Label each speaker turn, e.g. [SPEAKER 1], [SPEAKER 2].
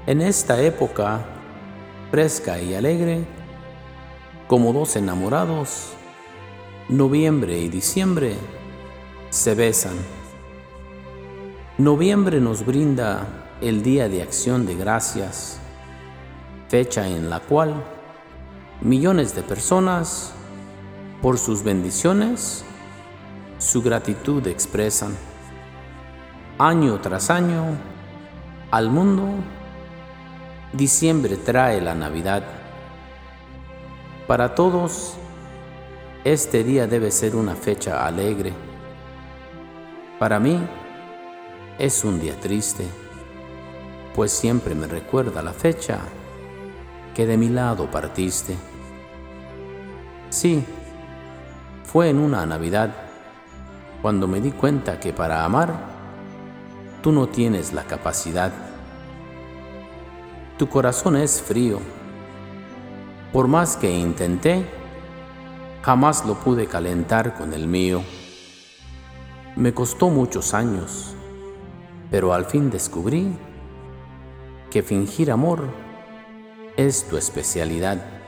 [SPEAKER 1] En esta época fresca y alegre, como dos enamorados, noviembre y diciembre se besan. Noviembre nos brinda el Día de Acción de Gracias, fecha en la cual millones de personas, por sus bendiciones, su gratitud expresan. Año tras año, al mundo, diciembre trae la Navidad. Para todos, este día debe ser una fecha alegre. Para mí, es un día triste, pues siempre me recuerda la fecha que de mi lado partiste. Sí, fue en una Navidad cuando me di cuenta que para amar tú no tienes la capacidad. Tu corazón es frío. Por más que intenté, jamás lo pude calentar con el mío. Me costó muchos años, pero al fin descubrí que fingir amor es tu especialidad.